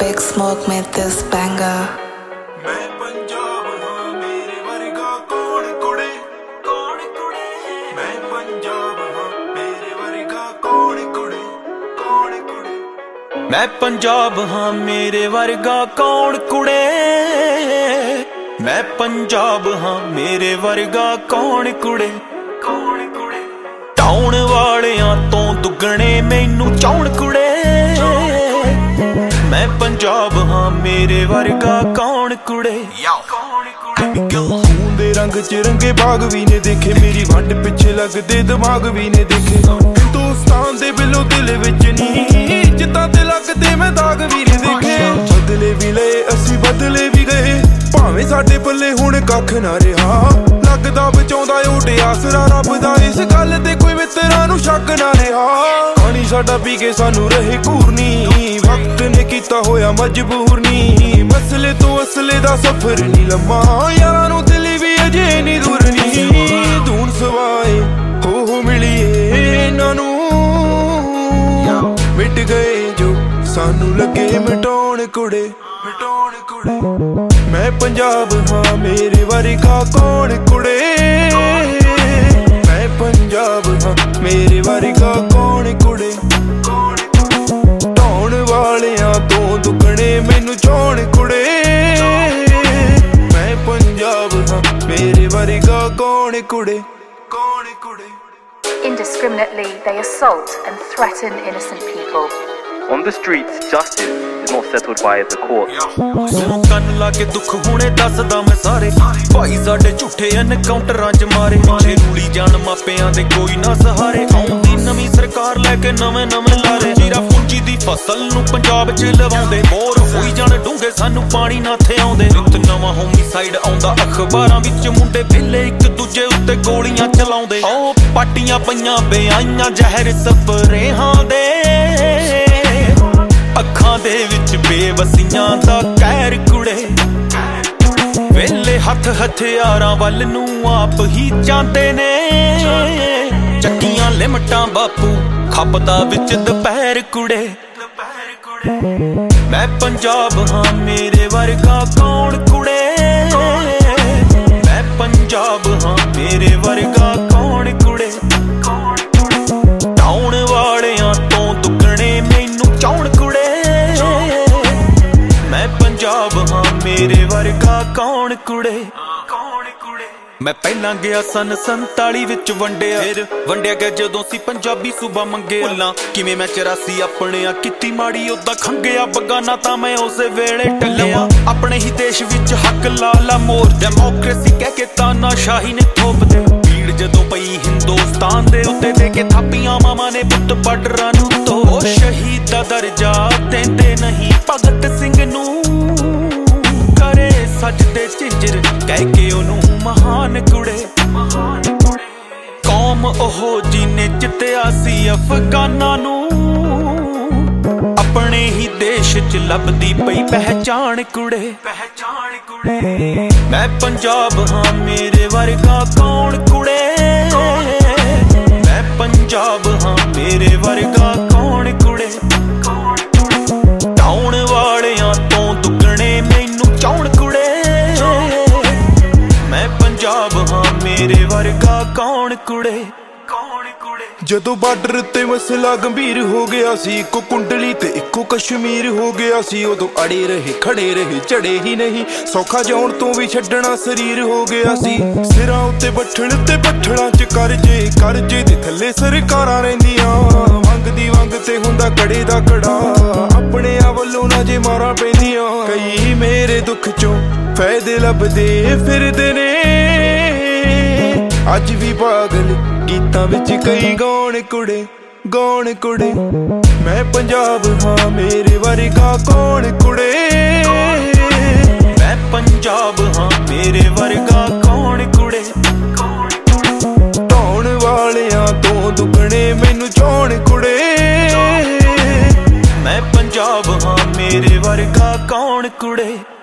Big Smoke made this banger. मैं पंजाब हाँ मेरे वर्गा कौन कुड़े मैं पंजाब हाँ मेरे वर्गा कौन कुड़े मैं पंजाब हाँ मेरे वर्गा कौन कुड़े मैं पंजाब हाँ मेरे वर्गा कौन कुड़े टाउन वालियां तो दुगने मैनू चाउण कुड़े मैं पंजाब हाँ मेरे वर्गा कौन कुड़े खून दे रंग च रंगे बाग भी ने देखे मेरी वंड पिछे लगदे दिमाग भी ने देखे हिंदुस्तान दे बिलो दिल विच नी जिद्दां ते लगदे मैं दाग भी ने देखे बदले भी लए असी बदले भी गए भावें साडे पल्ले हुण कख ना रहा लगदा बचाउंदा ओटे आसरा रब दा इस गल ते कोई मित्तरां नूं शक ना रहा पानी साडा पी के सानू रहे घूरनी वक्त ने कीता होया मजबूर नी मसले तो असले दा सफर नी लम्मा यारां नूं दिल भी अजे नी दूर नी धून सवाए हो मिलिए इन्हां नूं मिट गए जो सानू लगे मिटाउण कुड़े मैं पंजाब हाँ मेरे वर्गा कौन कुड़े मैं पंजाब हाँ मेरे वर्गा कौन कुड़े ढाउण वालियां तो दुगने मैनू चाउण कुड़े मैं पंजाब हाँ मेरे वर्गा कौन कुड़े Indiscriminately, they assault and threaten innocent people. On the streets, justice is not settled by the courts. सुनो कन लाके दुख हुणे दसदा मैं सारे भाई साडे झूठे एनकाउंटरां च मारे पिछे रूली जान मापियां दे कोई ना सहारे आउंदी नवीं सरकार लैके नवें लारे जीरा पूंजी दी फसल नूं पंजाब च लवाउंदे बोर होई जाण डूंगे सानू पानी ना थे आउंदे नित नवां होमिसाइड आउंदा अखबारां विच मुंडे ਵੇਲੇ ਇੱਕ ਦੂਜੇ ਉੱਤੇ ਗੋਲੀਆਂ ਚਲਾਉਂਦੇ ਓ ਪਾਟੀਆਂ ਪਈਆਂ ਬਿਆਈਆਂ ਜ਼ਹਿਰ ਸਪਰੇਹਾਂ ਦੇ ਅੱਖਾਂ ਦੇ ਵਿੱਚ ਬੇਵਸੀਆਂ ਦਾ ਕਹਿਰ ਕੁੜੇ ਵੇਲੇ ਹੱਥ ਹਥਿਆਰਾਂ ਵੱਲ ਨੂੰ ਆਪ ਹੀ ਜਾਂਦੇ ਨੇ ਚੱਕੀਆਂ ਲਿਮਟਾਂ ਬਾਪੂ ਖੱਪਦਾ ਵਿੱਚ ਦੁਪਹਿਰ ਕੁੜੇ ਮੈਂ ਪੰਜਾਬ ਹਾਂ ਮੇਰੇ ਵਰਗਾ ਕੌਣ ਕੁੜੇ ਮੈਂ ਪੰਜਾਬ ਹਾਂ ਮੇਰੇ ਵਰਗਾ ਕੌਣ ਕੁੜੇ ਟਾਉਣ ਵਾਲਿਆਂ ਤੋਂ ਦੁੱਗਣੇ ਮੈਨੂੰ ਚਾਉਣ ਕੁੜੇ ਮੈਂ ਪੰਜਾਬ ਹਾਂ ਮੇਰੇ ਵਰਗਾ ਕੌਣ ਕੁੜੇ ਮੈਂ ਪਹਿਲਾਂ ਗਿਆ ਸਨ 47 ਵਿੱਚ ਵੰਡਿਆ ਗਿਆ ਜਦੋਂ ਸੀ ਪੰਜਾਬੀ ਸੂਬਾ ਮੰਗੇ ਭੁੱਲਾਂ ਕਿਵੇਂ ਮੈਂ 84 ਆਪਣਿਆਂ ਕੀਤੀ ਮਾੜੀ ਉਦਾਂ ਖੰਗਿਆ ਬਗਾਨਾ ਤਾਂ ਮੈਂ ਉਸੇ ਵੇਲੇ ਟੱਲਿਆ ਆਪਣੇ ਹੀ ਦੇਸ਼ ਵਿੱਚ ਹੱਕ ਲਾ ਮੋਰ ਡੈਮੋਕ੍ਰੇਸੀ ਕਹਿ ਕੇ ਤਾਨਾਸ਼ਾਹੀ ਨੇ ਥੋਪਦੇ ਭੀੜ ਜਦੋਂ ਪਈ ਹਿੰਦੁਸਤਾਨ ਦੇ ਉੱਤੇ ਦੇ ਕੇ ਥਾਪੀਆਂ ਮਾਵਾਂ ਨੇ ਪੁੱਤ ਬਾਰਡਰਾਂ ਨੂੰ ਤੋ ਸ਼ਹੀਦ ਦਾ ਦਰਜਾ ਦਿੰਦੇ ਨਹੀਂ ਭਗਤ ਸਿੰਘ ਨੂੰ ਕਰੇ ਸਜਦੇ ਝਿੰਜਰ ਕਹਿ ਕੇ ਉਹਨੂੰ ਮਹਾਨ ਕੁੜੇ ਕੌਮ ਉਹ ਜਿਹਨੇ ਜਿੱਤਿਆ ਸੀ ਅਫਗਾਨਾਂ ਨੂੰ ਆਪਣੇ ਹੀ ਦੇਸ਼ ਚ ਲੱਭਦੀ ਪਈ ਪਹਿਚਾਣ ਕੁੜੇ ਮੈਂ ਪੰਜਾਬ ਹਾਂ ਮੇਰੇ ਵਰਗਾ ਕੌਣ ਕੁੜੇ ਮੈਂ ਪੰਜਾਬ ਹਾਂ ਮੇਰੇ ਵਰਗਾ ਕੌਣ ਕੁੜੇ ਟਾਉਣ ਵਾਲਿਆਂ ਤੋਂ ਦੁੱਗਣੇ ਮੈਨੂੰ ਚਾਉਣ ਕੁੜੇ ਮੈਂ ਪੰਜਾਬ ਹਾਂ ਮੇਰੇ ਵਰਗਾ ਕੌਣ ਕੁੜੇ ਜਦੋਂ ਬਾਰਡਰ ਤੇ ਮਸਲਾ ਗੰਭੀਰ ਹੋ ਗਿਆ ਸੀ ਇੱਕੋ ਕੁੰਡਲੀ ਤੇ ਇੱਕੋ ਕਸ਼ਮੀਰ ਹੋ ਗਿਆ ਸੀ ਉਦੋਂ ਅੜੇ ਰਹੇ ਖੜੇ ਰਹੇ ਝੜੇ ਹੀ ਨਹੀਂ ਸੌਖਾ ਜਾਉਣ ਤੋਂ ਵੀ ਛੱਡਣਾ ਸਰੀਰ ਹੋ ਗਿਆ ਸੀ ਸਿਰਾਂ ਉੱਤੇ ਬੱਠਣ ਤੇ ਬੱਠਲਾਂ ਚ ਕਰਜੇ ਦੇ ਥੱਲੇ ਸਰਕਾਰਾਂ ਰਹਿੰਦੀਆਂ ਵੰਗ ਤੇ ਹੁੰਦਾ ਕੜੇ ਦਾ ਕੜਾ ਆਪਣੇ ਆ ਵੱਲੋਂ ਨਾ ਜੇ ਮਾਰਾਂ ਪੈਂਦੀਆਂ ਕਈ ਮੇਰੇ ਦੁੱਖ ਚੋਂ ਫਾਇਦੇ ਲੱਭਦੇ ਫਿਰਦੇ ਨੇ ਅੱਜ ਵੀ ਪਾਗਲ ਗੀਤਾਂ ਵਿੱਚ ਕਈ ਗਾਉਣ ਕੁੜੇ ਮੈਂ ਪੰਜਾਬ ਹਾਂ ਮੇਰੇ ਵਰਗਾ ਕੌਣ ਕੁੜੇ ਮੈਂ ਪੰਜਾਬ ਹਾਂ ਮੇਰੇ ਵਰਗਾ ਕੌਣ ਕੁੜੇ ਢਾਉਣ ਵਾਲਿਆਂ ਤੋਂ ਦੁੱਗਣੇ ਮੈਨੂੰ ਚਾਉਣ ਕੁੜੇ ਮੈਂ ਪੰਜਾਬ ਹਾਂ ਮੇਰੇ ਵਰਗਾ ਕੌਣ ਕੁੜੇ